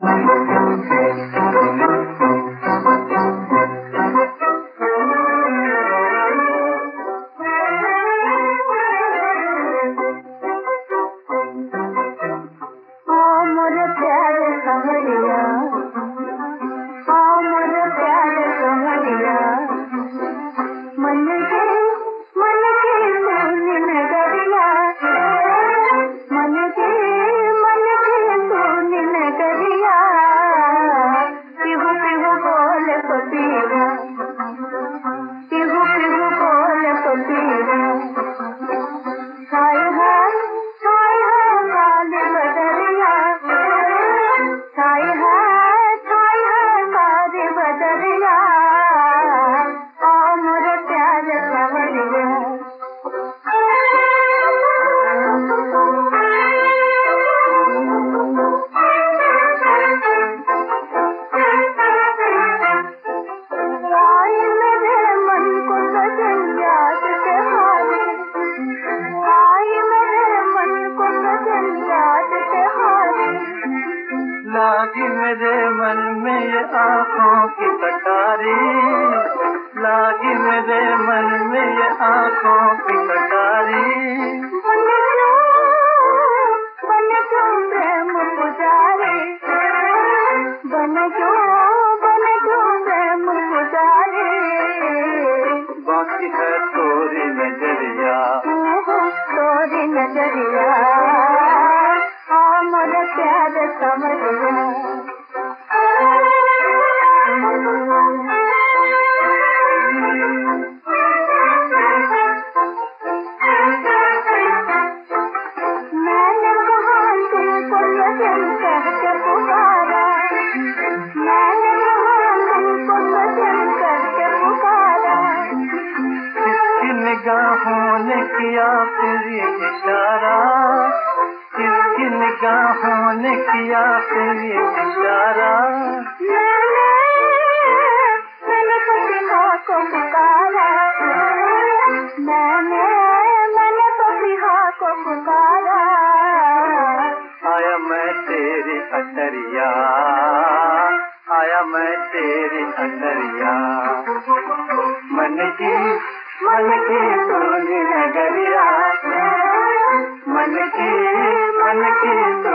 लागी मेरे मन में ये आँखों की कटारी, लागी मेरे मन में ये आँखों की कटारी। बन जो प्रेम पुजारी, बन जो प्रेम पुजारी। बाकी है तोरी नजरिया, तोरी नजरिया, मोर प्यार समझिया। मैंने कहा तुमको सजन कह के पुकारा, मैंने कहा तुमको सजन कह के पुकारा। किसकी निगाहों ने किया फिर ये इशारा, किसकी निगाहों ने किया फिर ये इशारा। मैंने पपिहा को पुकारा, मैंने पपिहा को पुकारा। आया मैं तेरी अटरिया, आया मैं तेरी अटरिया। मन की तूने नगरिया, मन की